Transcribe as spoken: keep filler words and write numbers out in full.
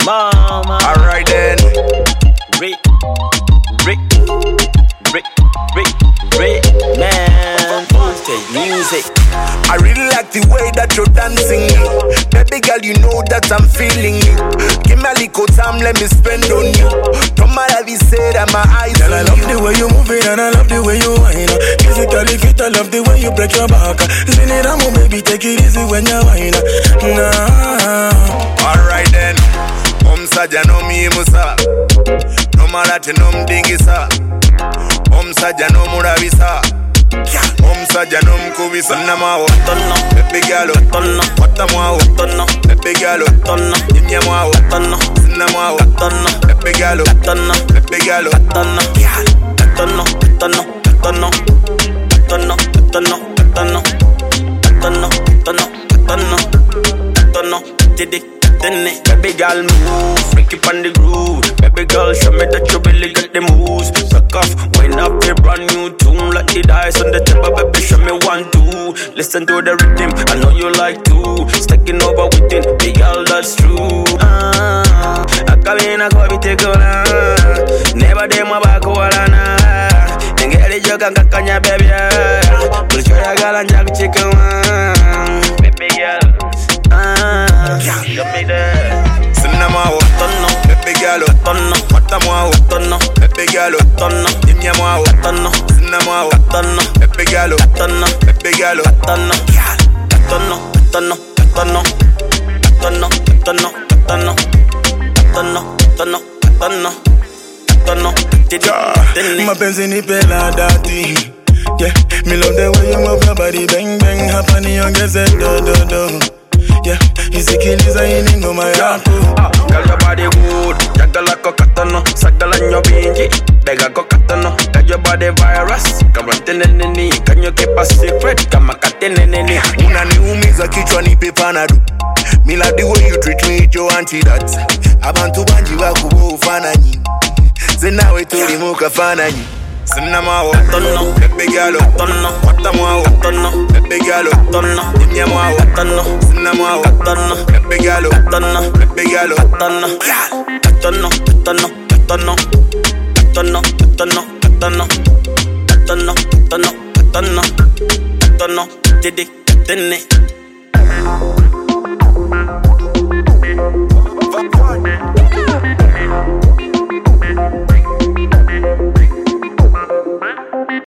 Mama. Alright then. Rick, Rick, Rick, Rick, Rick, man. Take music. I really like the way that you're dancing. Baby girl, you know that I'm feeling you. Give me a little time, let me spend on you. Don't matter if you say that my eyes girl, on I love you. the way you move it and I love the way you whine. Physically fit, I love the way you break your back. Spin it on, baby, take it easy when you whine. Nah. Alright then. Om saja no mi musa. No marate no mdingisa. Om saja no murabisa. Om saja no mkubisa. Namawo Tono, baby girl, tono, Watamawo tono, baby girl, tono, Nyamawo tono, Namawo tono, baby girl, tono, baby girl, tono, tono, tono, tono, tono, tono, tono, tono, tono, tono, tono, did it. Baby girl move, freaky on the groove. Baby girl show me that you really got the moves. Suck off, wind up a brand new tune. Like the dice on the table, baby show me one, two. Listen to the rhythm, I know you like to. Sticking over with it, big girl, that's true. Ah, I come in, I go be take on. Never day my back, walana. And get the joke and kakanya, baby. But you're a girl and jack chicken. Baby girl. Ah, show me that. Sinamawo Tono, baby girl, tono, Watamawo tono, baby girl, tono, Nyamawo tono, Sinamawo tono, baby girl, tono, baby girl, tono, tono, tono, tono, tono, tono, tono, tono, tono, tono, tono, did it. Mapenzi nipe la dati. Yeah, me love the way you move your body, bang bang, hapani ongeze do do do. Yeah, isikiliza ini ngoma yako. Girl, your body good, jagala ko katano, sagala nyo binji, bega ko katano. Girl, your body virus, kama teneneni, can you keep a secret, kama kateneneni. Unaniumiza kichwa nipe panado. Me like the way you treat me with your antidote. Abantu banji bakubo ufananyi. Zenawe tuli muka fananyi. Sinamawo Tono, baby girl, tono, Watamawo tono, baby girl, tono, Nyamawo tono, Sinamawo tono, baby girl, tono, baby girl, tono, tono, tono, tono, tono, tono, tono, tono, tono, tono, tono, did it, didn't it?